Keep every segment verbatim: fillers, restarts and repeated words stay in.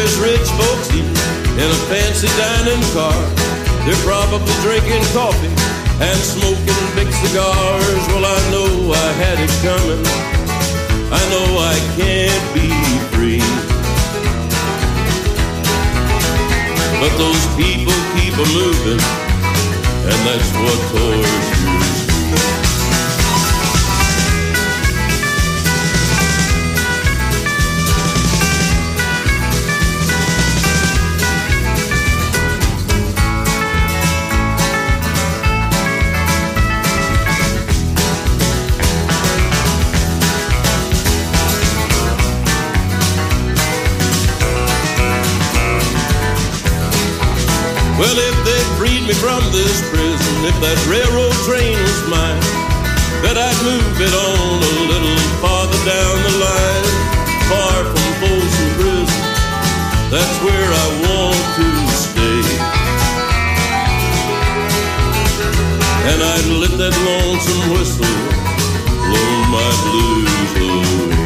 there's rich folks eating in a fancy dining car. They're probably drinking coffee and smoking big cigars. Well, I know I had it coming. I know I can't be free. But those people keep a moving, and that's what tortures me. Well, if they freed me from this prison, if that railroad train was mine, that I'd move it on a little farther down the line, far from Folsom Prison. That's where I want to stay. And I'd let that lonesome whistle blow my blues away.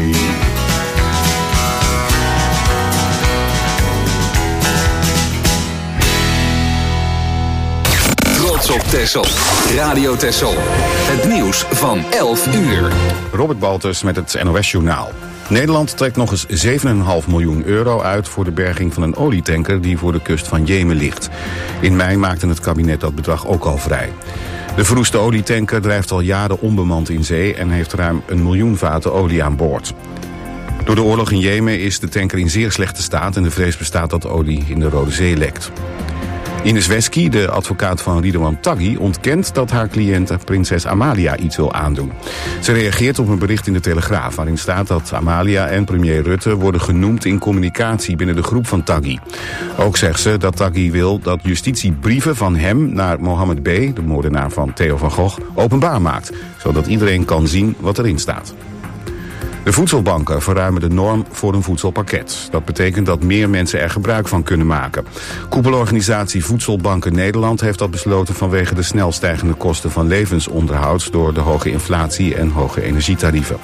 Trots op Texel. Radio Texel. Het nieuws van elf uur. Robert Baltus met het N O S-journaal. Nederland trekt nog eens zeven komma vijf miljoen euro uit voor de berging van een olietanker die voor de kust van Jemen ligt. In mei maakte het kabinet dat bedrag ook al vrij. De verroeste olietanker drijft al jaren onbemand in zee en heeft ruim een miljoen vaten olie aan boord. Door de oorlog in Jemen is de tanker in zeer slechte staat en de vrees bestaat dat olie in de Rode Zee lekt. Ines Wesky, de advocaat van Ridwan Taghi, ontkent dat haar cliënte prinses Amalia iets wil aandoen. Ze reageert op een bericht in de Telegraaf waarin staat dat Amalia en premier Rutte worden genoemd in communicatie binnen de groep van Taghi. Ook zegt ze dat Taghi wil dat justitie brieven van hem naar Mohammed B., de moordenaar van Theo van Gogh, openbaar maakt, zodat iedereen kan zien wat erin staat. De voedselbanken verruimen de norm voor een voedselpakket. Dat betekent dat meer mensen er gebruik van kunnen maken. Koepelorganisatie Voedselbanken Nederland heeft dat besloten vanwege de snel stijgende kosten van levensonderhoud door de hoge inflatie en hoge energietarieven.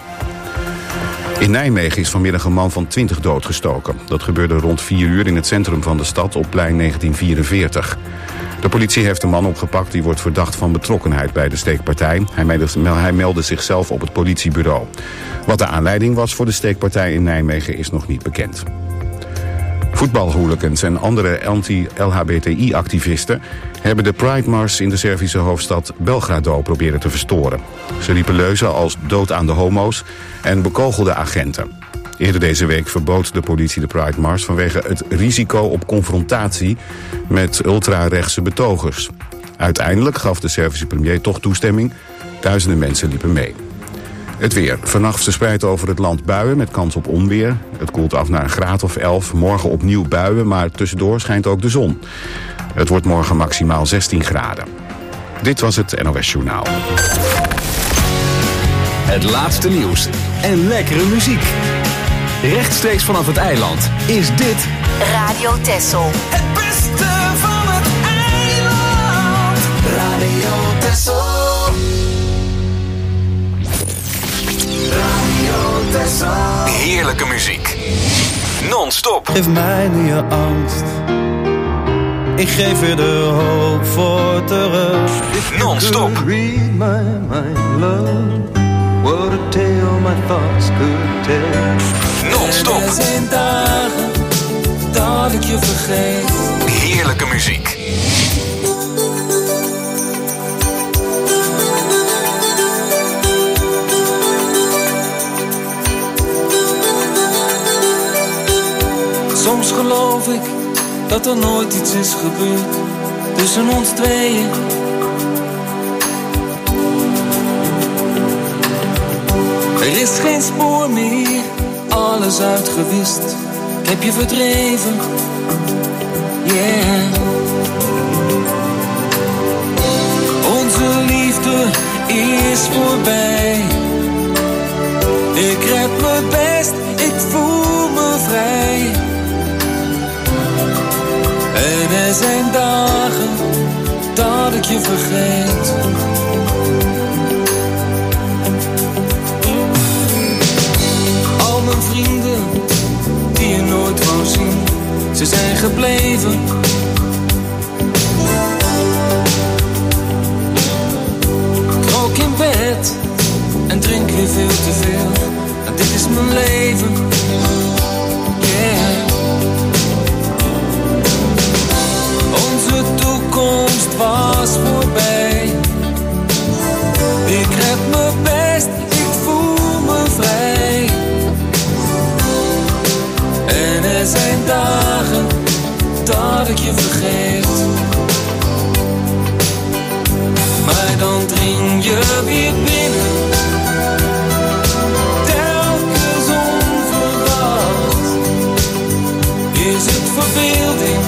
In Nijmegen is vanmiddag een man van twintig doodgestoken. Dat gebeurde rond vier uur in het centrum van de stad op plein negentien vierenveertig. De politie heeft een man opgepakt die wordt verdacht van betrokkenheid bij de steekpartij. Hij meldde, hij meldde zichzelf op het politiebureau. Wat de aanleiding was voor de steekpartij in Nijmegen is nog niet bekend. Voetbalhooligans en andere anti-L H B T I-activisten hebben de Pride-mars in de Servische hoofdstad Belgrado proberen te verstoren. Ze riepen leuzen als dood aan de homo's en bekogelden agenten. Eerder deze week verbood de politie de Pride-mars vanwege het risico op confrontatie met ultrarechtse betogers. Uiteindelijk gaf de Servische premier toch toestemming. Duizenden mensen liepen mee. Het weer. Vannacht verspreid over het land buien met kans op onweer. Het koelt af naar een graad of elf. Morgen opnieuw buien, maar tussendoor schijnt ook de zon. Het wordt morgen maximaal zestien graden. Dit was het N O S-journaal. Het laatste nieuws en lekkere muziek. Rechtstreeks vanaf het eiland is dit Radio Texel. Het beste van het eiland. Radio Texel. Radio Texel. heerlijke muziek. Non-stop. Geef mij nu je angst. Ik geef je de hoop voor terug. Non-stop. Read my mind, love. What a tale my thoughts could tell. Non-stop. Er zijn dagen dat ik je vergeet. Heerlijke muziek. Soms geloof ik dat er nooit iets is gebeurd tussen ons tweeën. Er is geen spoor meer, alles uitgewist. Ik heb je verdreven, yeah. Onze liefde is voorbij. Ik red me best, ik voel me vrij. En er zijn dagen dat ik je vergeet. Al mijn vrienden die je nooit wou zien, leven. Ik rook in bed en drink weer veel te veel. En dit is mijn leven. Yeah. Onze toekomst was voorbij. Ik red me best, ik voel me vrij. En er zijn dagen dat ik je vergeet. Maar dan dring je weer binnen. Telkens onverwacht. Is het verbeelding?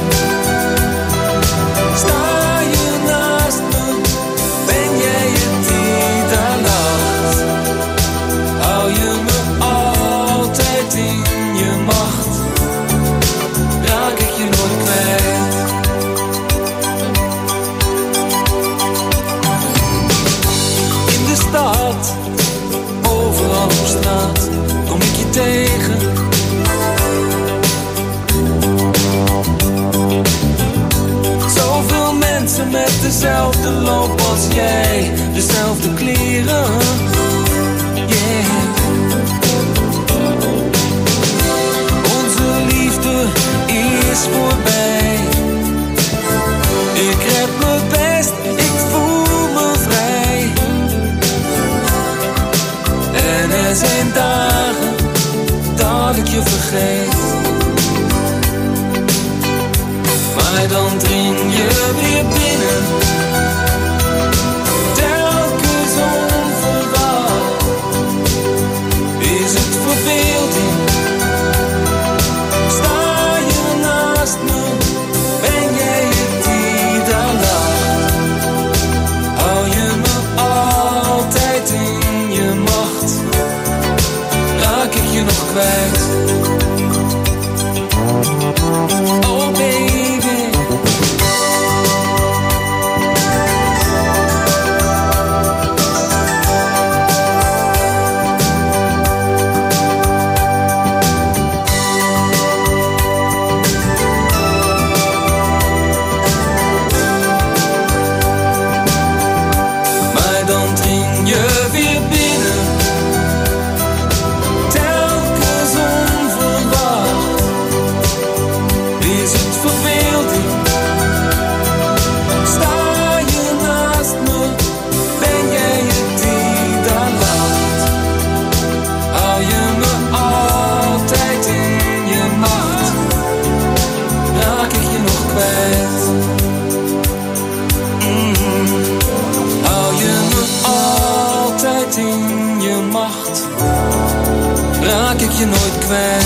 Sta je naast me? Ben jij het die daar lacht? Hou je me altijd in je macht? Raak ik je nooit kwijt? In de stad, overal op straat, kom ik je tegen. Zoveel mensen met dezelfde loop als jij, dezelfde kleren. Yeah. Onze liefde is voorbij. Ik red me best, ik voel me vrij. En er zijn dagen dat ik je vergeet. Maar dan dring je weer binnen. Telkens onverwacht. Is het verbeelding? Sta je naast me? Ben jij het die daar lacht? Hou je me altijd in je macht? Raak ik je nog kwijt? Oh baby. Raak ik je nooit kwijt.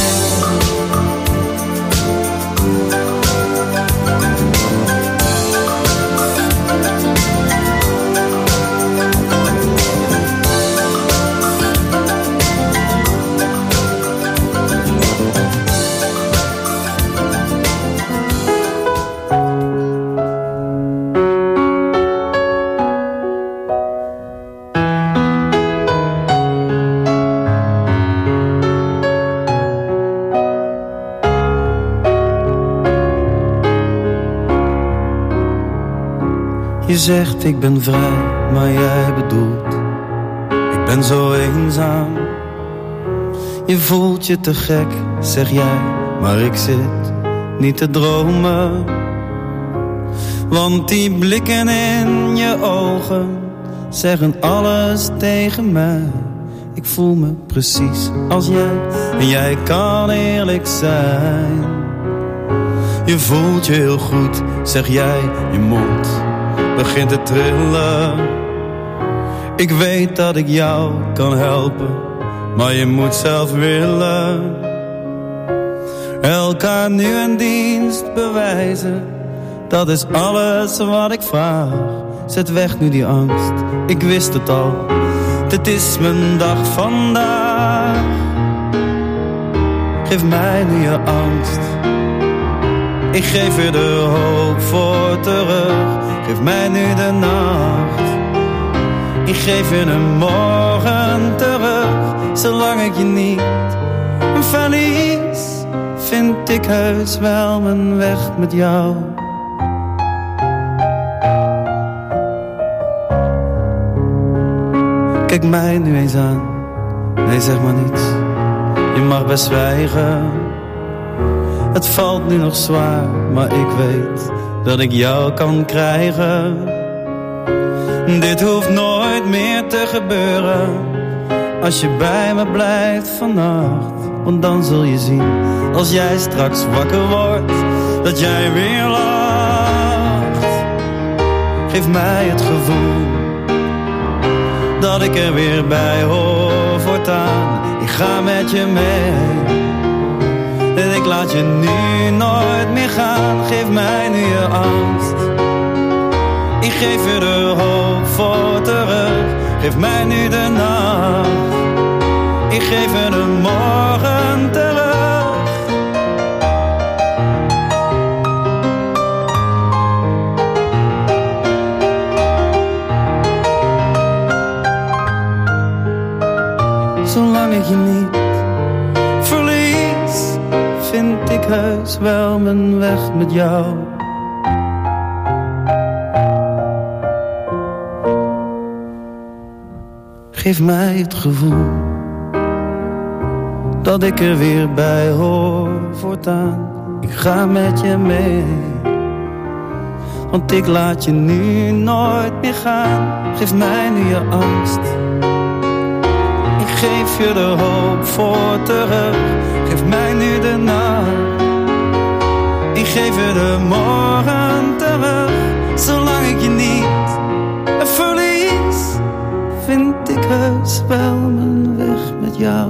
Je zegt ik ben vrij, maar jij bedoelt ik ben zo eenzaam. Je voelt je te gek, zeg jij, maar ik zit niet te dromen. Want die blikken in je ogen zeggen alles tegen mij. Ik voel me precies als jij en jij kan eerlijk zijn. Je voelt je heel goed, zeg jij, je mond begint te trillen. Ik weet dat ik jou kan helpen, maar je moet zelf willen. Elkaar nu een dienst bewijzen, dat is alles wat ik vraag. Zet weg nu die angst, ik wist het al, dit is mijn dag vandaag. Geef mij nu je angst, ik geef je de hoop voor terug. Geef mij nu de nacht, ik geef je een morgen terug. Zolang ik je niet verlies, vind ik heus wel mijn weg met jou. Kijk mij nu eens aan, nee zeg maar niets, je mag best zwijgen. Het valt nu nog zwaar, maar ik weet dat ik jou kan krijgen. Dit hoeft nooit meer te gebeuren, als je bij me blijft vannacht. Want dan zul je zien, als jij straks wakker wordt, dat jij weer lacht. Geef mij het gevoel dat ik er weer bij hoor voortaan. Ik ga met je mee en ik laat je nu nooit meer gaan. Geef mij nu je angst, ik geef je de hoop voor terug. Geef mij nu de nacht, ik geef je de morgen terug. Zolang ik je niet verlies, vind ik heus wel mijn weg met jou. Geef mij het gevoel dat ik er weer bij hoor voortaan. Ik ga met je mee, want ik laat je nu nooit meer gaan. Geef mij nu je angst, ik geef je de hoop voor terug. Geef mij nu de nacht, ik geef je de morgen terug. Zolang ik je niet verlies, vind ik heus wel mijn weg met jou.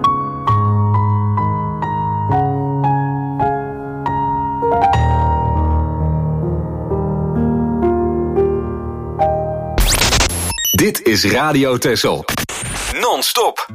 Dit is Radio Texel. Non-stop.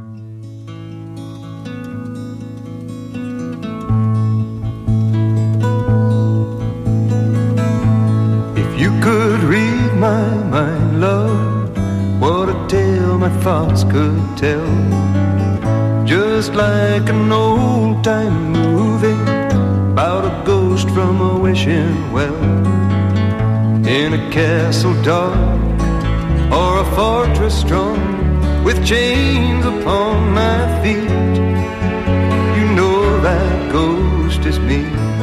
If you could read my mind, love, what a tale my thoughts could tell. Just like an old-time movie about a ghost from a wishing well. In a castle dark or a fortress strong, with chains upon my feet, you know that ghost is me.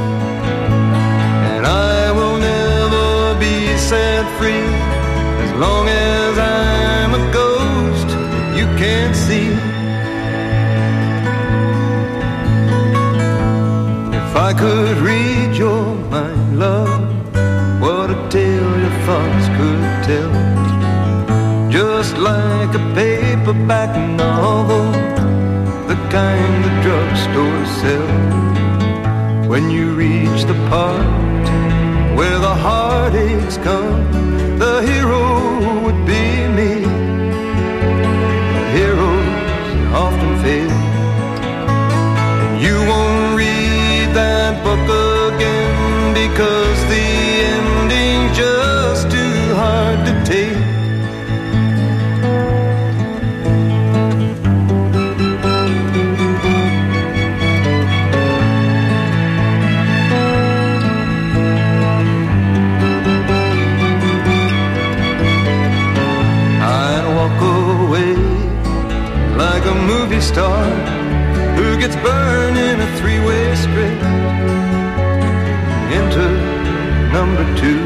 And I will never be set free as long as I'm a ghost you can't see. If I could read your mind, love, what a tale your thoughts could tell. Just like a paperback novel, the kind the drugstores sell. When you reach the part where the heartaches come, the hero would be me. But heroes often fail, and you won't read that book again, because the ending's just too hard to take. A movie star who gets burned in a three-way script. Enter number two,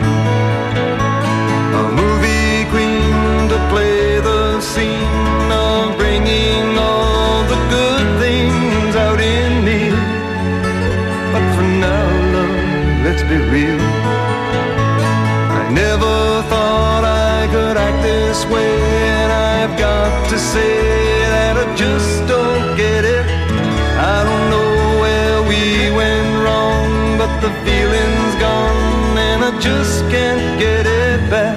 a movie queen to play the scene of bringing all the good things out in me. But for now, love, let's be real, I never thought I could act this way, and I've got to say I just don't get it. I don't know where we went wrong, but the feeling's gone and I just can't get it back.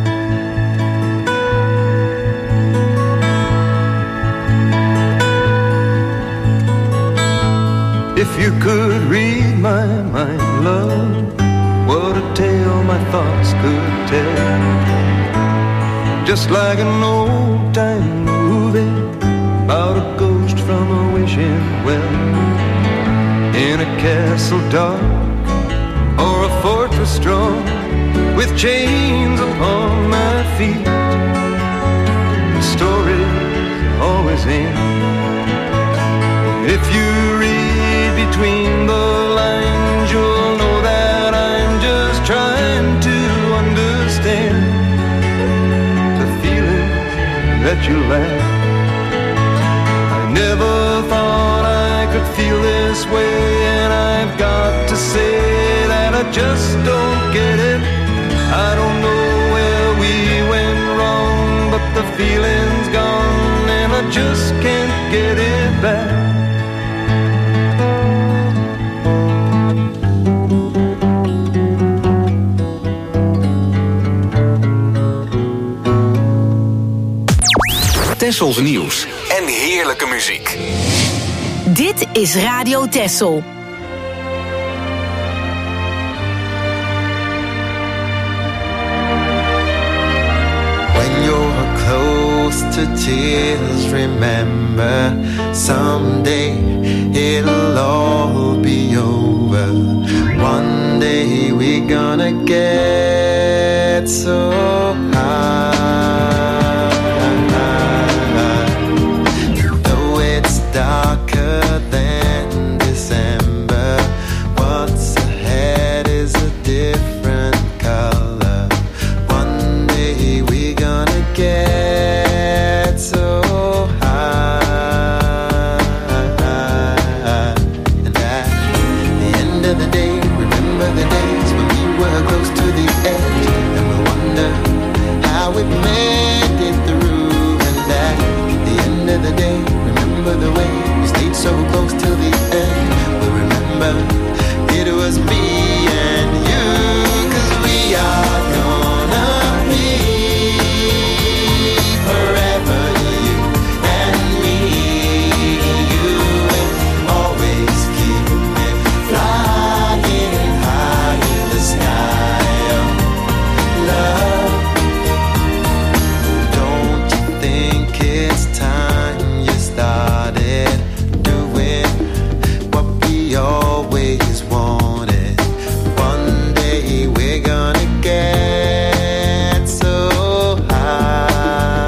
If you could read my mind, love, what a tale my thoughts could tell. Just like an old-time movie about a ghost from a wishing well. in a castle dark or a fortress strong with chains upon my feet. The stories always end. If you read between the lines, you'll know that I'm just trying to understand the feeling that you lack. I never thought I could feel this way, and I've got to say that I just don't get it. I don't know where we went wrong, but the feeling's gone and I just can't get it back. Tessels nieuws en heerlijke muziek. Dit is Radio Tessel. When you're close to tears, remember someday it'll all be over. One day we're gonna get so high. Darker than December, what's ahead is a different color. One day we're gonna get so high. And at the end of the day, remember the days when we were close to the edge, and we wonder how we made it through. And at the end of the day, remember the way we stayed so close till the end. We remember it was me and you, 'cause we are gonna be forever, you and me. You will always keep me flying high in the sky of love. Don't you think it's time you started doing what we always wanted? One day we're gonna get so high.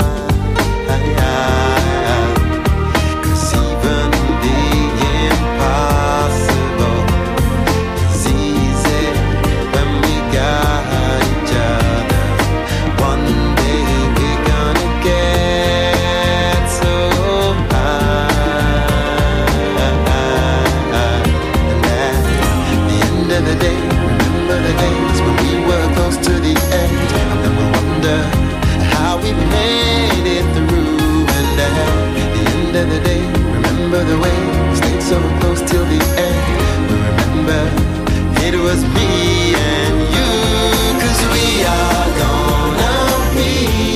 'Cause even the impossible is easy when we got each other. One day we're gonna get so high. And at the end of the day, remember the days when we were close to the end, and we wonder how we made it through. And at the end of the day, remember the way we stayed so close till the end. We remember it was me and you, 'cause we are gonna be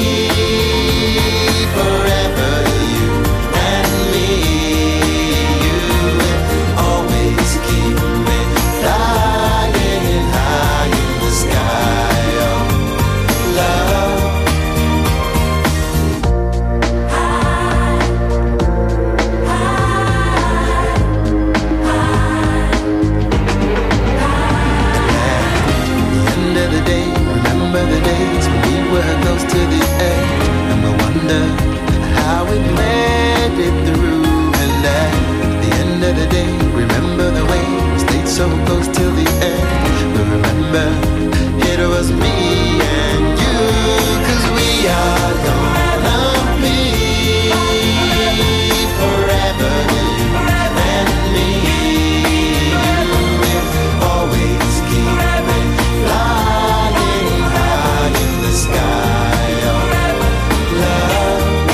forever, you and me. You will always keep me flying high in the sky of love. At the end of the day, remember the days when we were close to the edge, and we wonder how we made it through. And at the end of the day, remember the way we stayed so close till the end. We remember it was me and you, 'cause we are gonna be forever, you and me. You will always keep me flying high in the sky of love.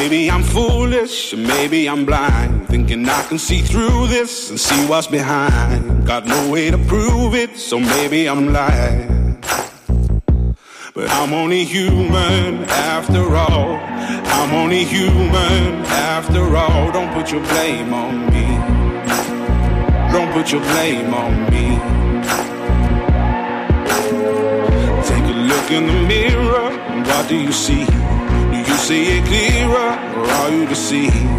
maybe I'm foolish, or maybe I'm blind, thinking I can see through this and see what's behind. Got no way to prove it, so maybe I'm lying. But I'm only human after all. I'm only human after all. Don't put your blame on me. Don't put your blame on me. Take a look in the mirror, and what do you see? Do you see it clearer, or are you deceived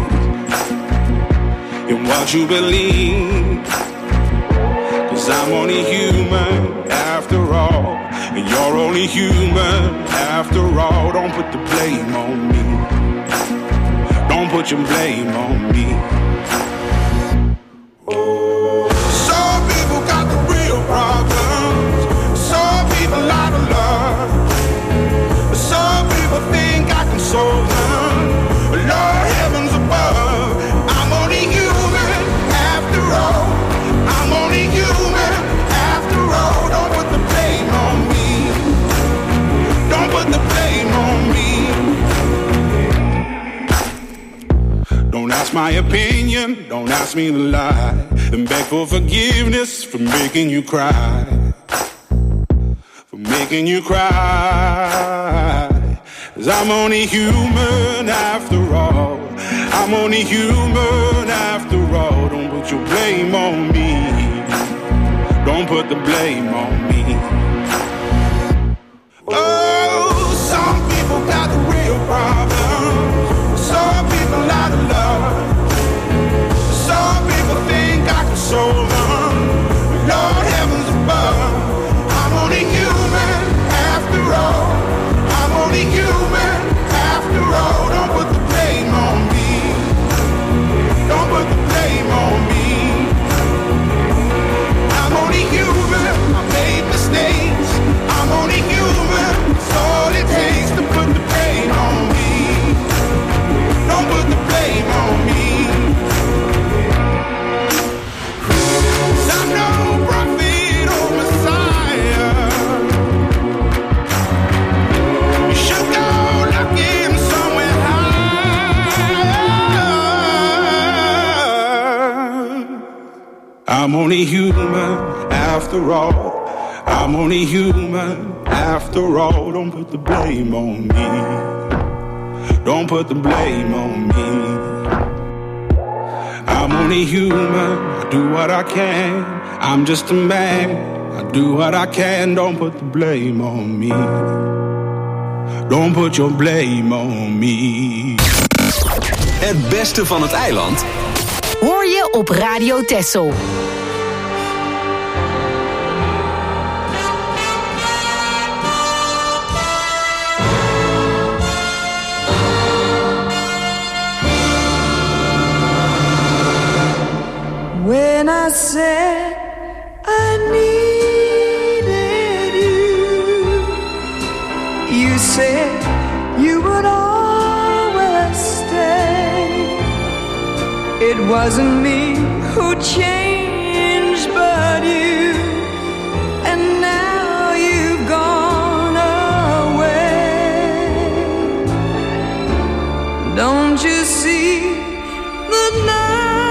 in what you believe? 'Cause I'm only human after all, and you're only human after all. Don't put the blame on me. Don't put your blame on me. Some people got the real problems. Some people out of love. Some people think I can solve them. Lord, heavens above, I'm only human after all. I'm only human after all. Don't put the blame on me. Don't put the blame on me. Don't ask my opinion, don't ask me to lie, and beg for forgiveness for making you cry, for making you cry. 'Cause I'm only human after all. I'm only human after all. Don't put your blame on me. Don't put the blame on me. Oh, some people got the real problems. Some people out of love. Some people think I can solve them. Lord, heavens above, I'm only human after all. I'm only human after all. Don't put the blame on me. Don't put the blame on me. I'm only human. I made mistakes. I'm only human. It's all it takes to put the blame on me. Don't put the blame on me. 'Cause I'm no prophet or Messiah. You should go looking somewhere higher. I'm only human after all. I'm only human after all. Don't put the blame on me. Don't put the blame on me. I'm only human. I do what I can. I'm just a man. I do what I can. Don't put the blame on me. Don't put your blame on me. Het beste van het eiland hoor je op Radio Texel. When I said I needed you, you said you would always stay. It wasn't me who changed but you, and now you've gone away. Don't you see the night?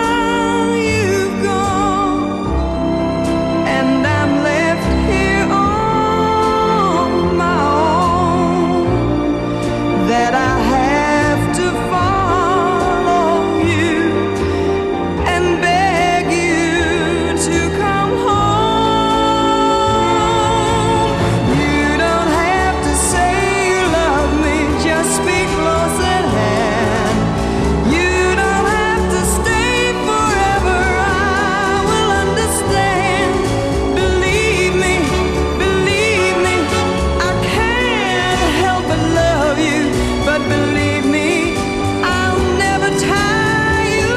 That I have to follow you and beg you to come home. You don't have to say you love me, just be close at hand. You don't have to stay forever, I will understand. Believe me, believe me, I can't help but love you. But believe me, I'll never tie you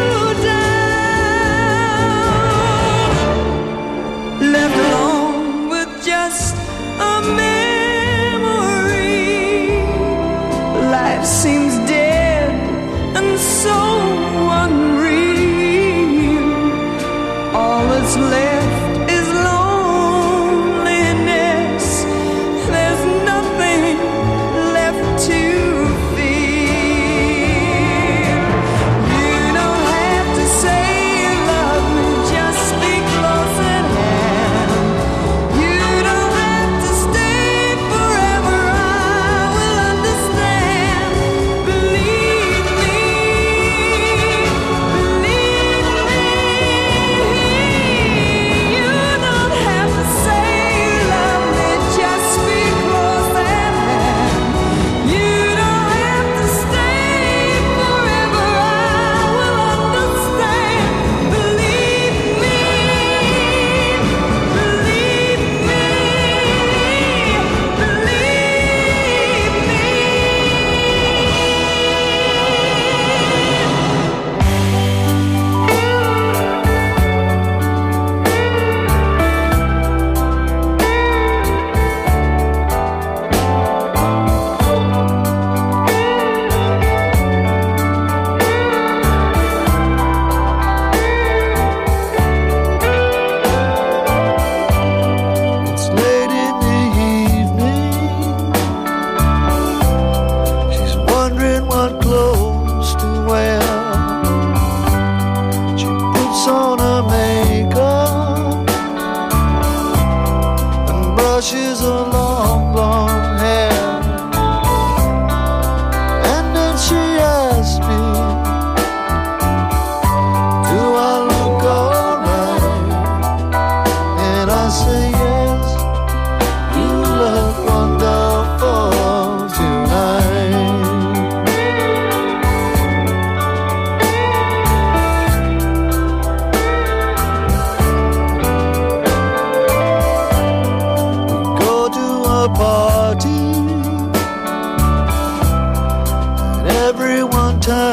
down. Left alone with just a memory. Life seems dead and so unreal. All that's left is loneliness. There's nothing left to feel.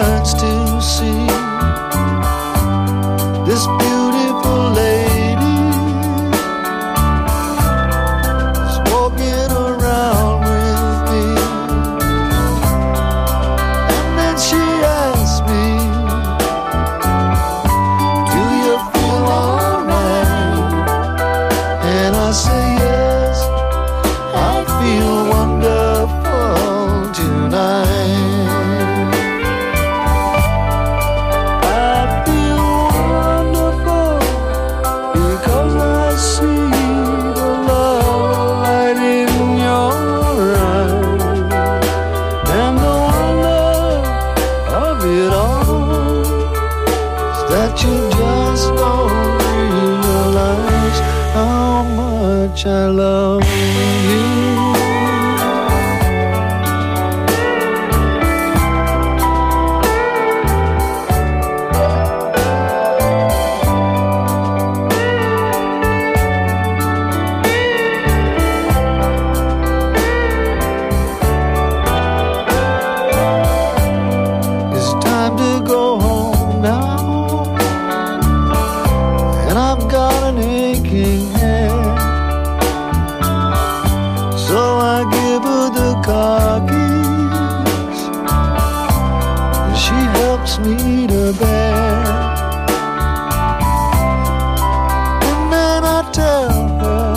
turns to see this beautiful lady is walking around with me. And then she asks me, do you feel alright? And I say yes, I feel wonderful tonight. I love you. It's time to go home now, and I've got an aching head. So I give her the car keys, and she helps me to bed. And then I tell her,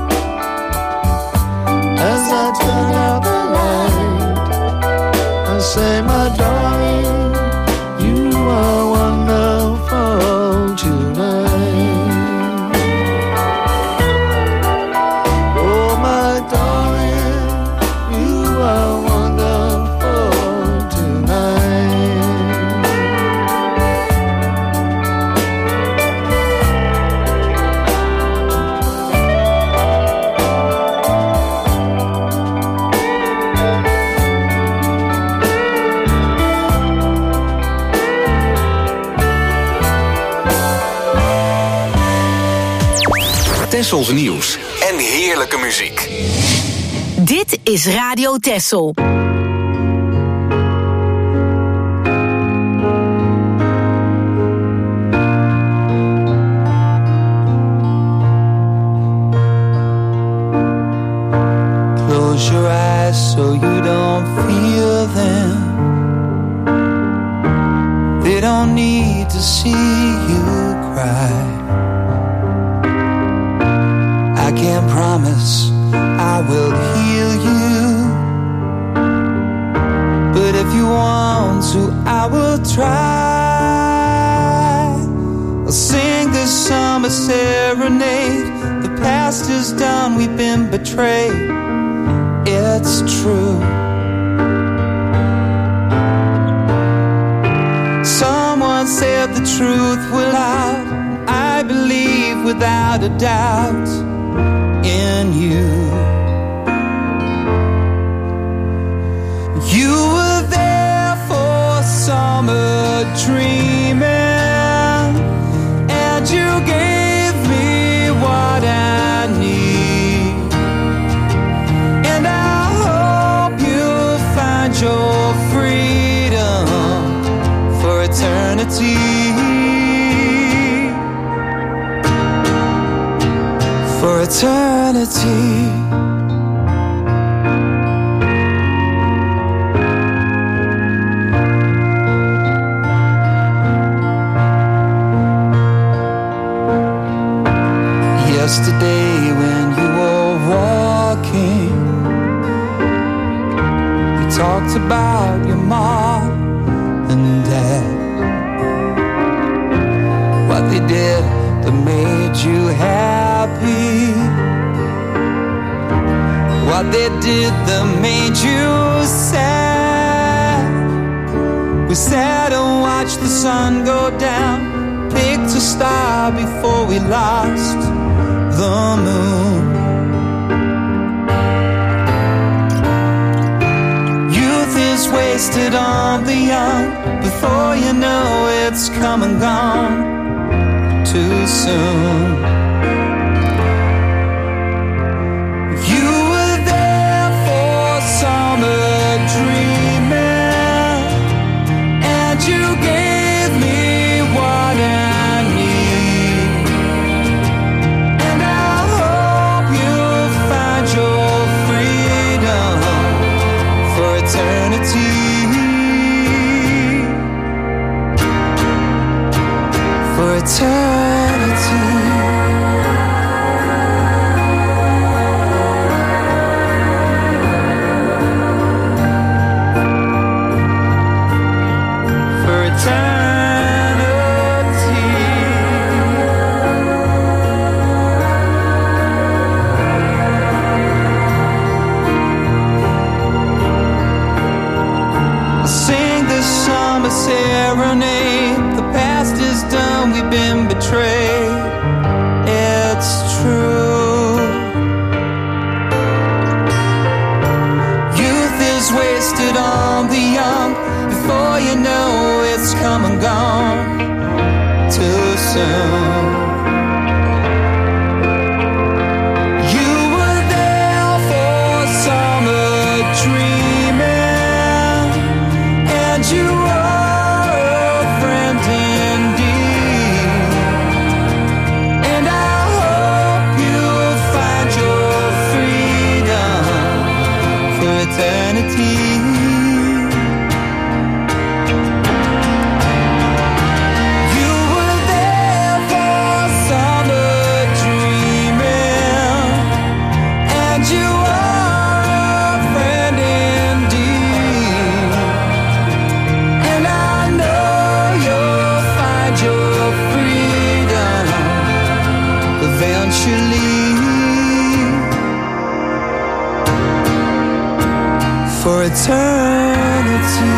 as I turn out the light, I say, my darling, you are wonderful tonight. Tessels nieuws en heerlijke muziek. Dit is Radio Tessel. Close your eyes so you don't feel them. They don't need to see you cry. I can't promise I will heal you, but if you want to, I will try. I'll sing this summer serenade. The past is done, we've been betrayed. It's true. Someone said the truth will out. I believe without a doubt in you. You were there for summer dreaming, and you gave me what I need. And I hope you'll find your freedom for eternity. For eternity. Yesterday when you were walking, you talked about your mom and dad, what they did that made you happy, what they did that made you sad. We sat and watched the sun go down, picked a star before we lost the moon. Youth is wasted on the young. Before you know it's come and gone too soon. You were there for summer dreaming, and eternity. For eternity. I'll sing this summer serenade. The past is done, we've been betrayed. It's true. Youth is wasted on the young. Before you know it's come and gone too soon. You were there for summer dreaming, and you are a friend indeed. And I hope you'll find your freedom for eternity. You were there for summer dreaming, and you are a friend indeed. And I know you'll find your freedom eventually for eternity.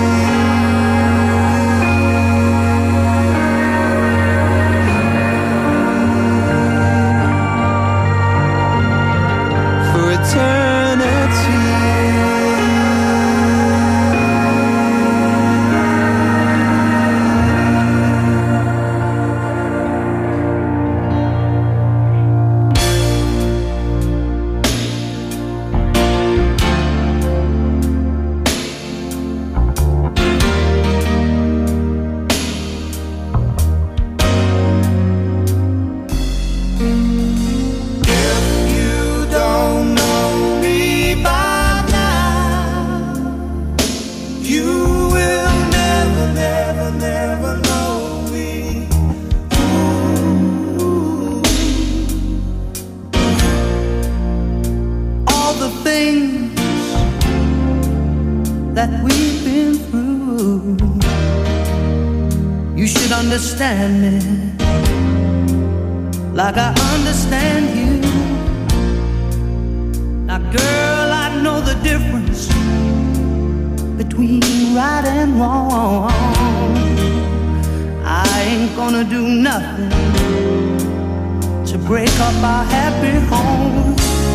For eternity. If you don't know me by now, you will never, never, never know me. All the things that we've been through, you should understand me like I understand you. Now, girl, I know the difference between right and wrong. I ain't gonna do nothing to break up our happy home.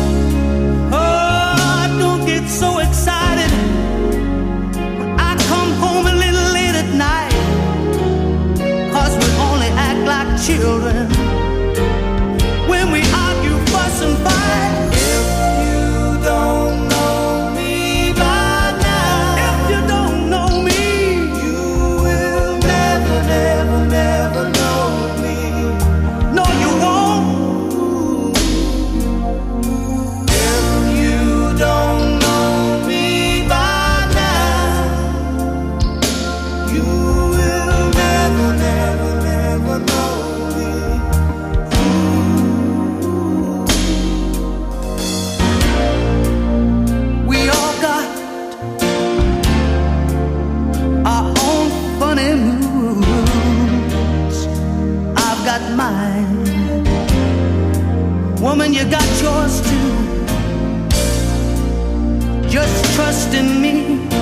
Oh, don't get so excited when I come home a little late at night, 'cause we only act like children when we argue, fuss and fight. If you don't know me by now, If you don't know me, you will never, never, never know me. no you won't. If you don't know me by now, you will never, never, never know me. We all got our own funny moods. I've got mine. Woman, you got yours too. Just trust in me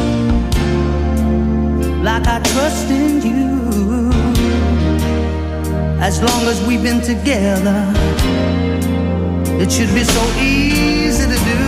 like I trust in you. As long as we've been together, it should be so easy to do.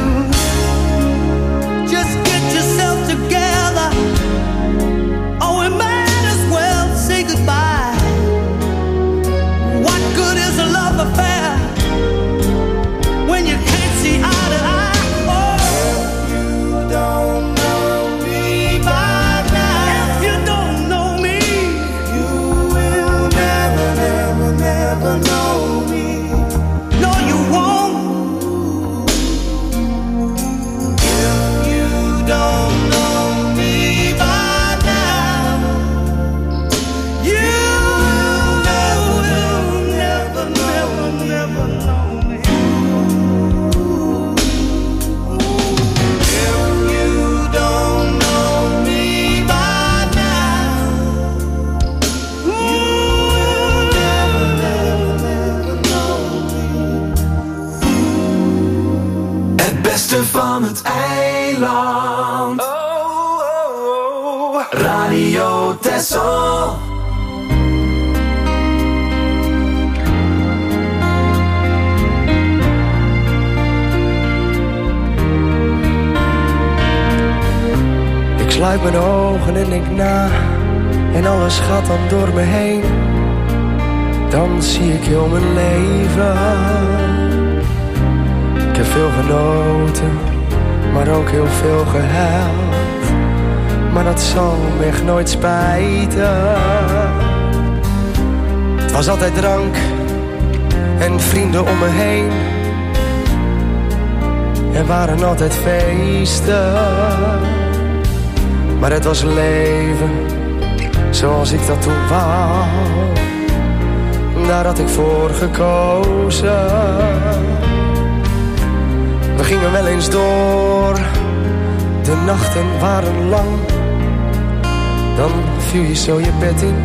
Just get yourself together, or we might as well say goodbye. What good is a love affair when you can't see eye to eye? Oh, You don't know me by now. if you don't know me, You will never, never, never know me. no you won't. het eiland. Oh, oh, oh. Radio Texel. Ik sluit mijn ogen en denk na, en alles gaat dan door me heen. Dan zie ik heel mijn leven. Ik heb veel genoten, maar ook heel veel gehuild. Maar dat zal me echt nooit spijten. Het was altijd drank en vrienden om me heen. Er waren altijd feesten. Maar het was leven, zoals ik dat toen wou. Daar had ik voor gekozen. We gingen wel eens door, de nachten waren lang. Dan viel je zo je bed in.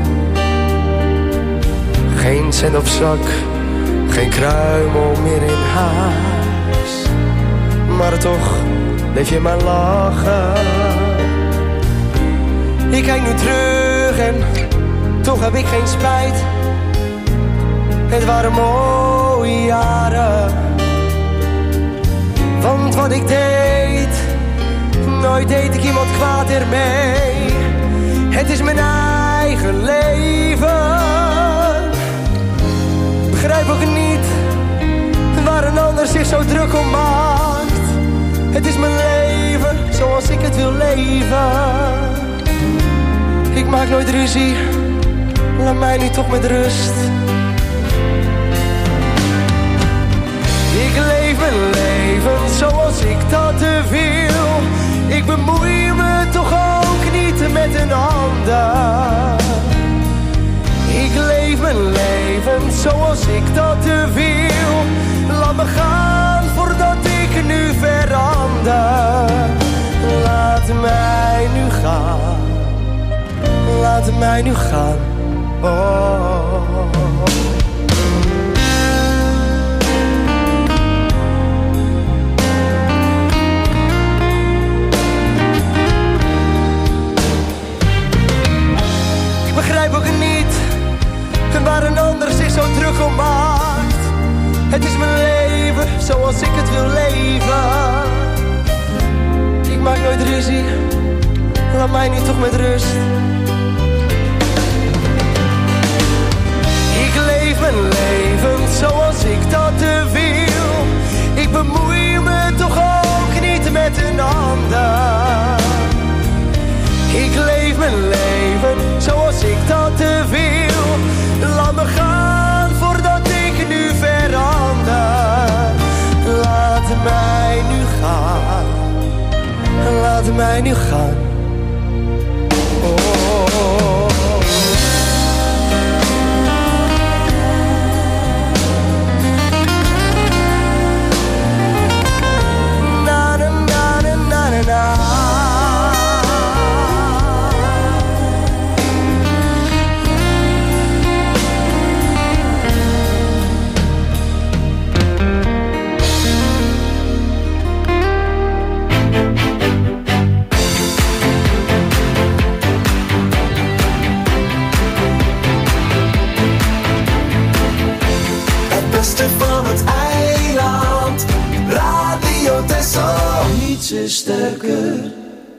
Geen cent op zak, geen kruimel meer in huis. Maar toch bleef je maar lachen. Ik kijk nu terug en toch heb ik geen spijt. Het waren mooie jaren. Want wat ik deed, nooit deed ik iemand kwaad ermee. Het is mijn eigen leven. Begrijp ook niet waar een ander zich zo druk om maakt. Het is mijn leven zoals ik het wil leven. Ik maak nooit ruzie, laat mij nu toch met rust. Ik leef mijn leven zoals ik dat wil. Ik bemoei me toch ook niet met een ander. Ik leef mijn leven zoals ik dat wil. Laat me gaan voordat ik nu verander. Laat mij nu gaan. Laat mij nu gaan. Oh. Ik begrijp ook niet waar een ander zich zo druk om maakt. Het is mijn leven zoals ik het wil leven. Ik maak nooit ruzie, laat mij nu toch met rust. Ik leef mijn leven zoals ik dat wil. Ik bemoei me toch ook niet met een ander. Ik leef mijn leven zoals ik dat wil. Laat me gaan voordat ik nu verander. Laat mij nu gaan. Laat mij nu gaan. Oh. Na na na na na na. Van het eiland, Radio Texel. Niets is sterker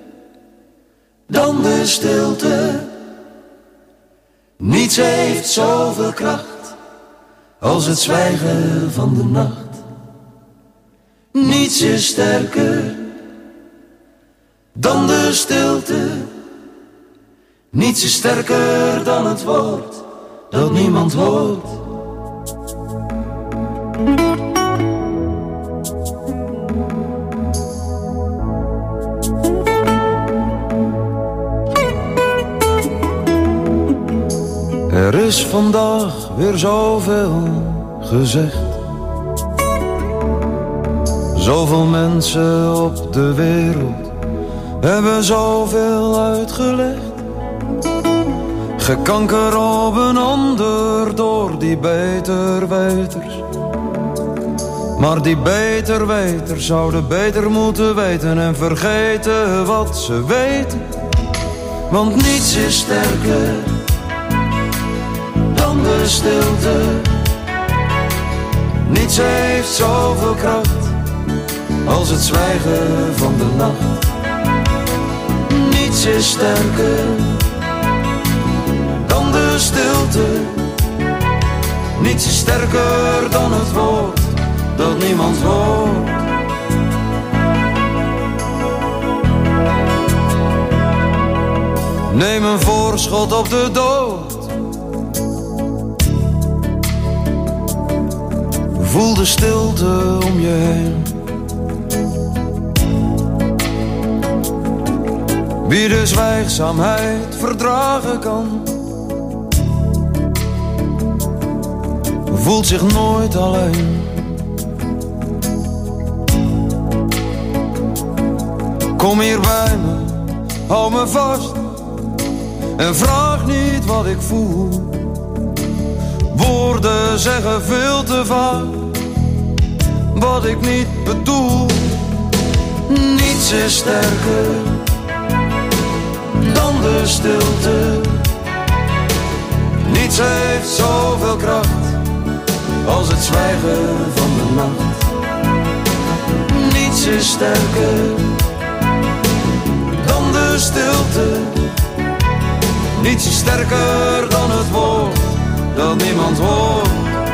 dan de stilte. Niets heeft zoveel kracht als het zwijgen van de nacht. Niets is sterker dan de stilte. Niets is sterker dan het woord dat niemand hoort. Er is vandaag weer zoveel gezegd. Zoveel mensen op de wereld hebben zoveel uitgelegd. Gekanker op een ander door die beterweters. Maar die beter weter zouden beter moeten weten en vergeten wat ze weten. Want niets is sterker dan de stilte. Niets heeft zoveel kracht als het zwijgen van de nacht. Niets is sterker dan de stilte. Niets is sterker dan het woord dat niemand hoort. Neem een voorschot op de dood. Voel de stilte om je heen. Wie de zwijgzaamheid verdragen kan, voelt zich nooit alleen. Kom hier bij me, hou me vast en vraag niet wat ik voel. Woorden zeggen veel te vaak wat ik niet bedoel. Niets is sterker dan de stilte. Niets heeft zoveel kracht als het zwijgen van de nacht. Niets is sterker dan de stilte. Niets is sterker dan het woord dat niemand hoort.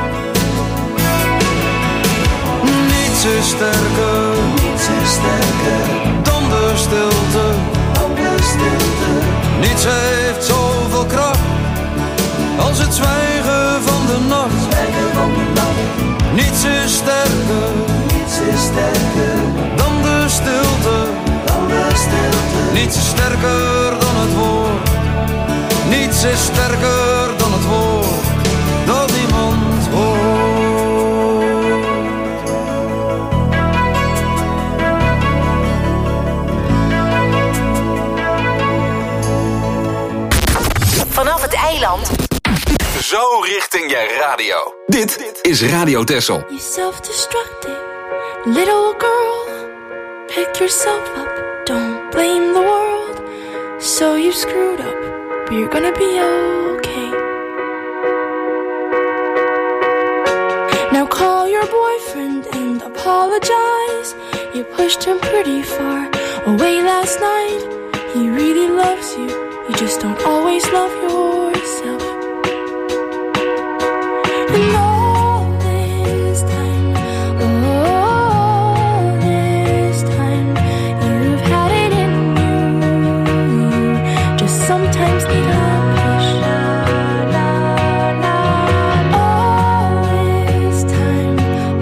Niets is sterker, niets is sterker dan de stilte. Dan de stilte. Niets heeft zoveel kracht als het zwijgen van de nacht. Zwijgen van de nacht. Niets is sterker, niets is sterker dan de stilte. Dan de stilte. Niets is sterker dan het woord. Niets is sterker dan het woord dat niemand hoort. Vanaf het eiland. Zo richting je radio. Dit is Radio Texel. You self-destructive little girl. Pick yourself up, don't blame the world. So you screwed up, but you're gonna be okay. Now call your boyfriend and apologize. You pushed him pretty far away last night. He really loves you, you just don't always love yourself. And all this time, all this time, you've had it in you. You just sometimes need a push. All this time,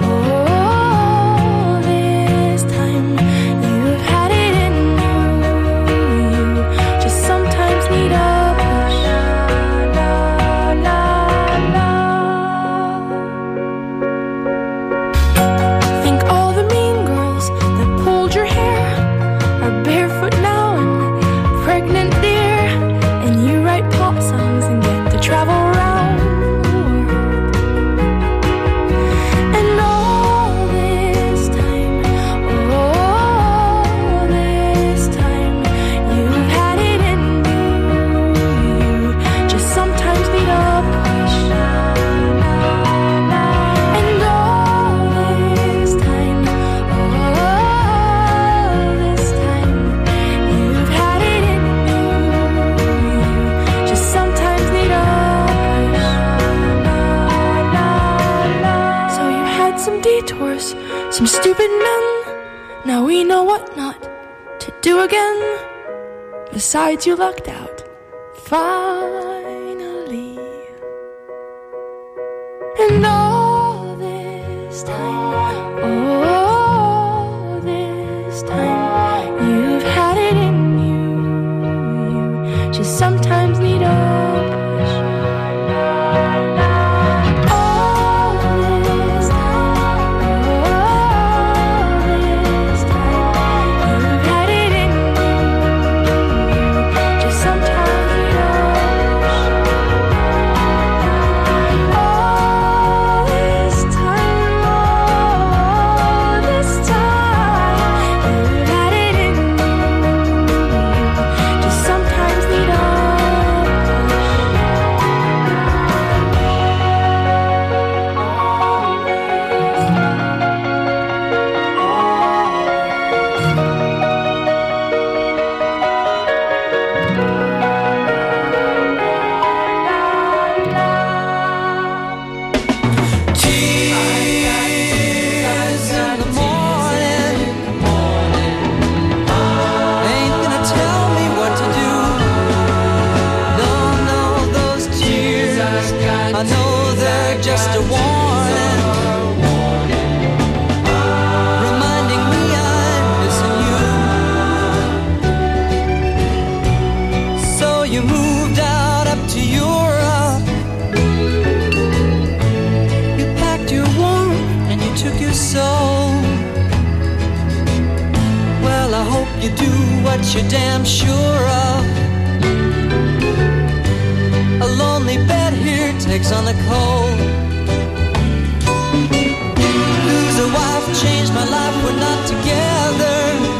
all this time, you've had it in you. You just sometimes need a push. Think all the mean girls that pulled your hair are barefoot now and pregnant, dear. And you write pop songs and get to travel around the world. And all this time, all this time, you've had it in you. You just sometimes need a push. And all this time, all this time, you've had it in you. You just sometimes need a push. So you had some detours, some stupid men. Now we know what not to do again. Besides, you lucked out. Finally. And all this time, all this time, you've had it in you. You just sometimes need a push. All this time, all this time, you've had it in you. Just sometimes need a they're just a warning, reminding me I'm missing you. So you moved out up to Europe, you packed your warmth and you took your soul. Well, I hope you do what you're damn sure of. A lonely bed here takes on the cold. Lose a wife, change my life, we're not together.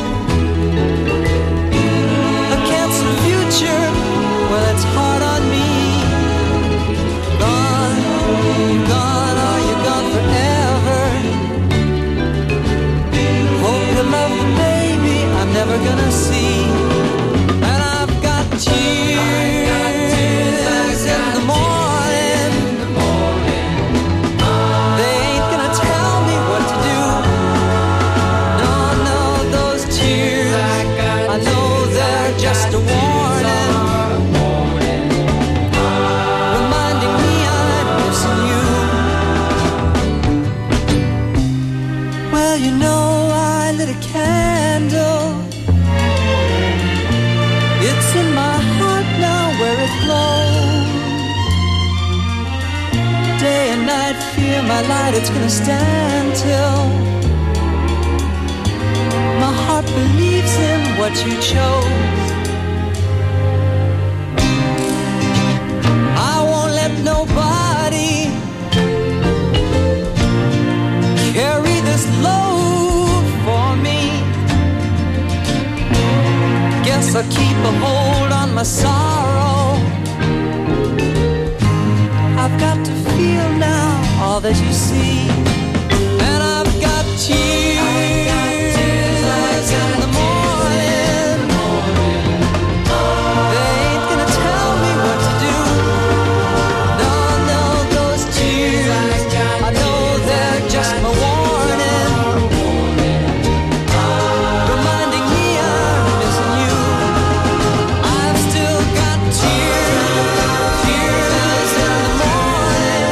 A canceled future, well, it's hard on me. Gone, you're gone, are you gone forever? Hope you love the baby I'm never gonna see. And I've got tears in the morning. They ain't gonna tell me what to do. No, no, those tears, I know they're just a warning, reminding me I'm missing you. Well, you know I lit a candle. It's in my heart now where it glows. Day and night, fear my light, it's gonna stand till my heart believes in what you chose. I won't let nobody carry this load for me. Guess I'll keep a hold on my sorrow. I've got to feel now all that you see. And I've got tears in the morning. They ain't gonna tell me what to do. No, no, those tears, I know they're just my warning, reminding me I'm missing you. I've still got tears, tears in the morning.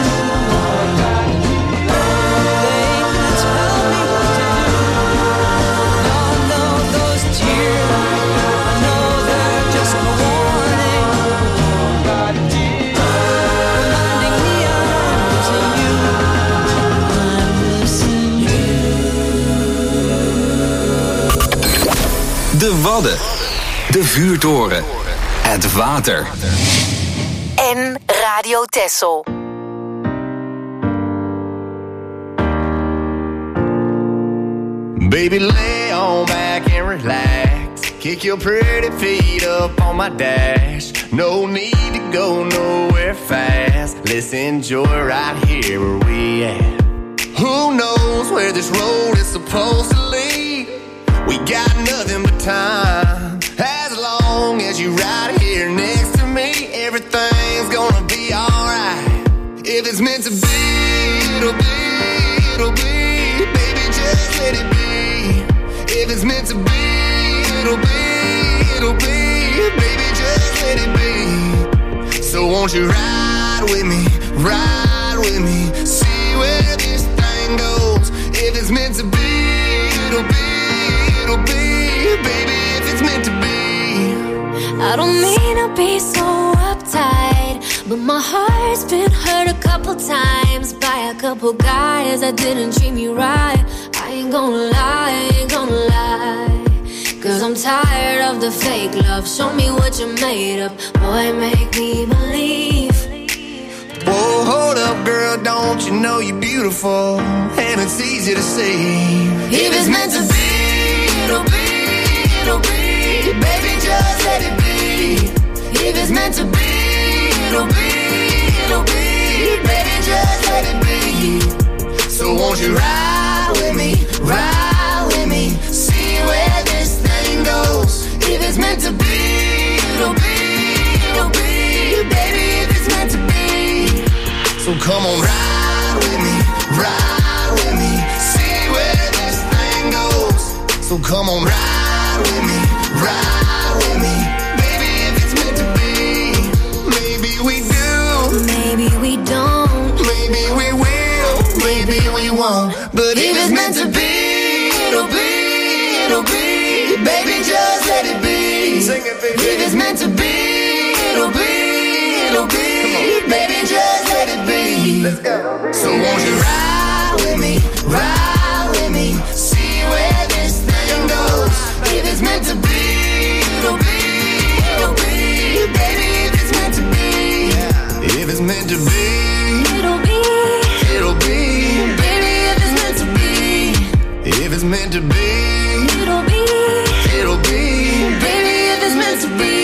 They ain't gonna tell me what to do. No, no, those tears, I know they're just my warning, reminding me I'm missing you. I'm missing you. De Wadden. De Vuurtoren. Het water. En Radio Texel. Baby, lay on back and relax. Kick your pretty feet up on my dash. No need to go nowhere fast. Let's enjoy right here where we at. Who knows where this road is supposed to lead? We got nothing but time. As long as you right here next to me, everything's gonna be alright. If it's meant to be, it'll be, it'll be. Baby, just let it be. If it's meant to be, it'll be, it'll be. Baby, just let it be. So won't you ride with me, ride with me, see where this thing goes. If it's meant to be, it'll be, it'll be. Baby, if it's meant to be. I don't mean to be so uptight, but my heart's been hurt a couple times by a couple guys that didn't treat me right. I ain't gonna lie, I ain't gonna lie, 'cause I'm tired of the fake love. Show me what you're made of, boy, make me believe. Whoa, hold up, girl, don't you know you're beautiful? And it's easy to see. If it's meant to be, it'll be, it'll be. Baby, just let it be. If it's meant to be, it'll be, it'll be. Baby, just let it be. So won't you ride with me, ride with me, see where this thing goes. If it's meant to be, it'll be, it'll be. Baby, if it's meant to be. So come on, ride with me, ride with me, see where this thing goes. So come on, ride with me, ride with me, baby, if it's meant to be. Maybe we do, maybe we don't, maybe we won't. But if it's meant to be, it'll be, it'll be. Baby, just let it be. Sing it, baby. If it's meant to be, it'll be, it'll be. Baby, just let it be. Let's go. So won't you ride with me, ride with me, see where this thing goes. If it's meant to be, it'll be, it'll be. Baby, if it's meant to be, yeah. If it's meant to be, it'll be, it'll be. Baby, if it's meant to be, if it's meant to be, it'll be, it'll be. Baby, if it's meant to be.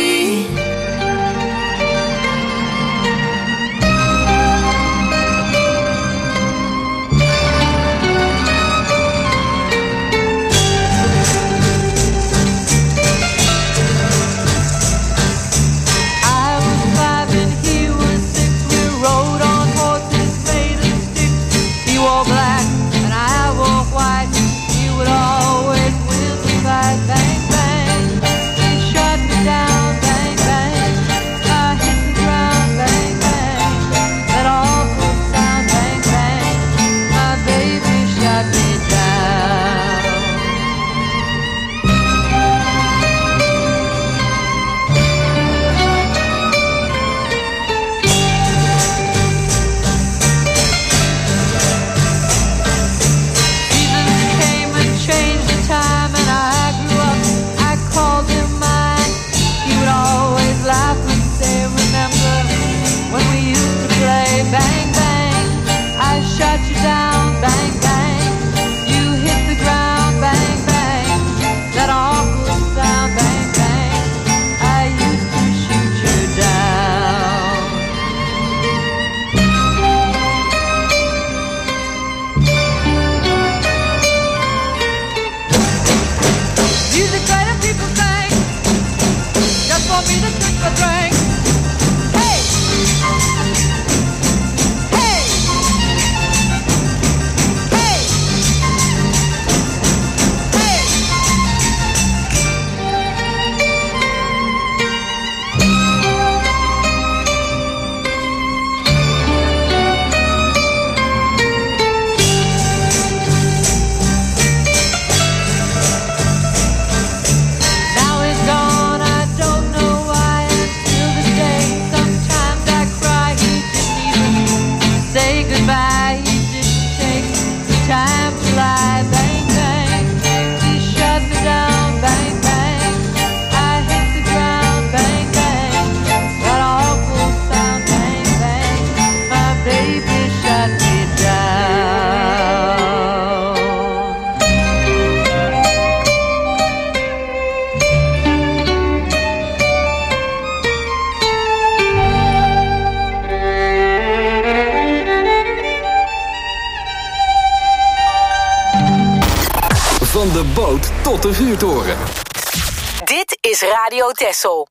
Van de boot tot de vuurtoren. Dit is Radio Texel.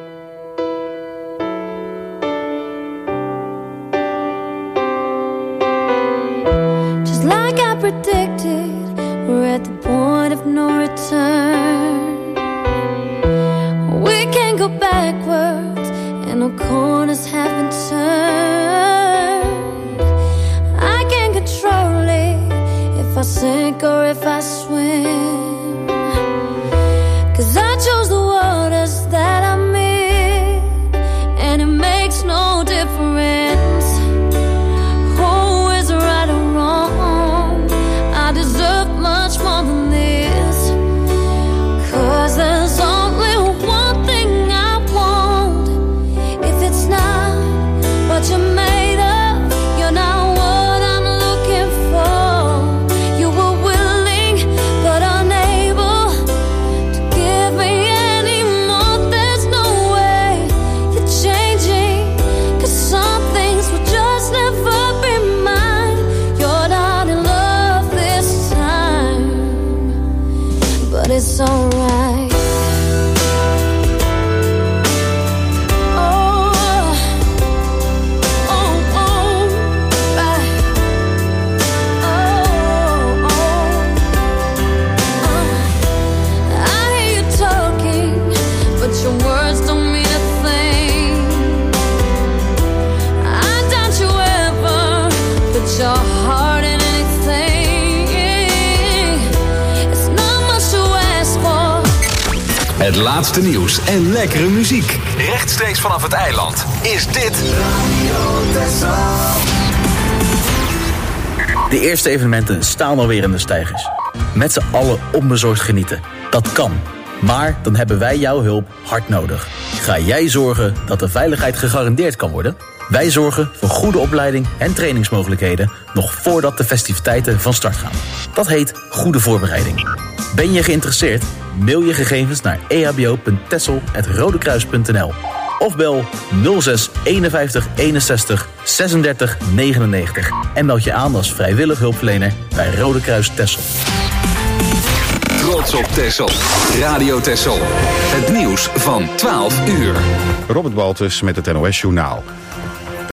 Just like I predicted, we're at the point of no return. We can't go backwards, and no corners have been turned. I can't control it, if I sink or if I swim. 'Cause I chose the waters that I'm in, and it makes no difference who is right or wrong. I deserve much more than this, 'cause there's only one thing I want. If it's not what you're made of, you're not what I'm looking for. You were willing Het laatste nieuws en lekkere muziek. Rechtstreeks vanaf het eiland is dit De eerste evenementen staan alweer in de steigers. Met z'n allen onbezorgd genieten. Dat kan. Maar dan hebben wij jouw hulp hard nodig. Ga jij zorgen dat de veiligheid gegarandeerd kan worden? Wij zorgen voor goede opleiding en trainingsmogelijkheden nog voordat de festiviteiten van start gaan. Dat heet goede voorbereiding. Ben je geïnteresseerd? Mail je gegevens naar e h b o punt tessel apenstaartje rodekruis punt n l of bel nul zes eenenvijftig eenenzestig zesendertig negenennegentig en meld je aan als vrijwillig hulpverlener bij Rode Kruis Texel. Trots op Texel. Radio Texel. Het nieuws van twaalf uur. Robert Walters met het N O S Journaal.